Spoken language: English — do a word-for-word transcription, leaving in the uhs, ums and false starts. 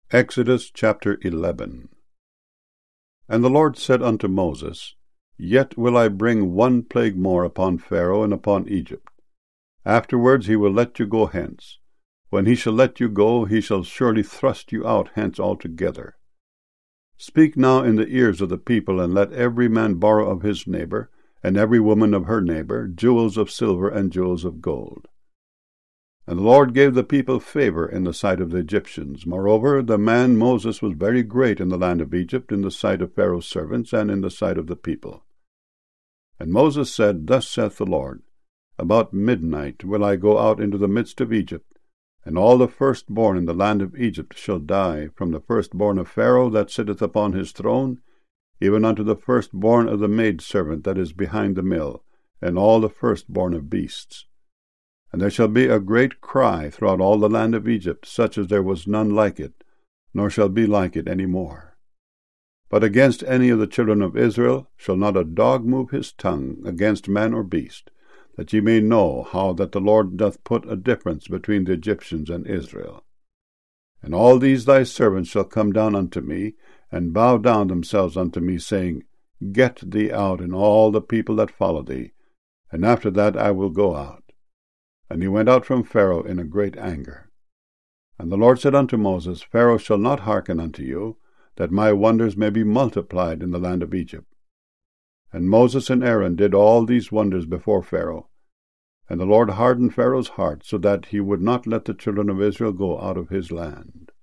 Exodus chapter eleven. And the Lord said unto Moses, Yet will I bring one plague more upon Pharaoh and upon Egypt. Afterwards he will let you go hence. When he shall let you go, he shall surely thrust you out hence altogether. Speak now in the ears of the people, and let every man borrow of his neighbor, and every woman of her neighbor, jewels of silver and jewels of gold. And the Lord gave the people favor in the sight of the Egyptians. Moreover, the man Moses was very great in the land of Egypt, in the sight of Pharaoh's servants, and in the sight of the people. And Moses said, Thus saith the Lord, About midnight will I go out into the midst of Egypt, and all the firstborn in the land of Egypt shall die, from the firstborn of Pharaoh that sitteth upon his throne, even unto the firstborn of the maidservant that is behind the mill, and all the firstborn of beasts. And there shall be a great cry throughout all the land of Egypt, such as there was none like it, nor shall be like it any more. But against any of the children of Israel shall not a dog move his tongue against man or beast, that ye may know how that the Lord doth put a difference between the Egyptians and Israel. And all these thy servants shall come down unto me, and bow down themselves unto me, saying, Get thee out, and all the people that follow thee, and after that I will go out. And he went out from Pharaoh in a great anger. And the Lord said unto Moses, Pharaoh shall not hearken unto you, that my wonders may be multiplied in the land of Egypt. And Moses and Aaron did all these wonders before Pharaoh. And the Lord hardened Pharaoh's heart, so that he would not let the children of Israel go out of his land.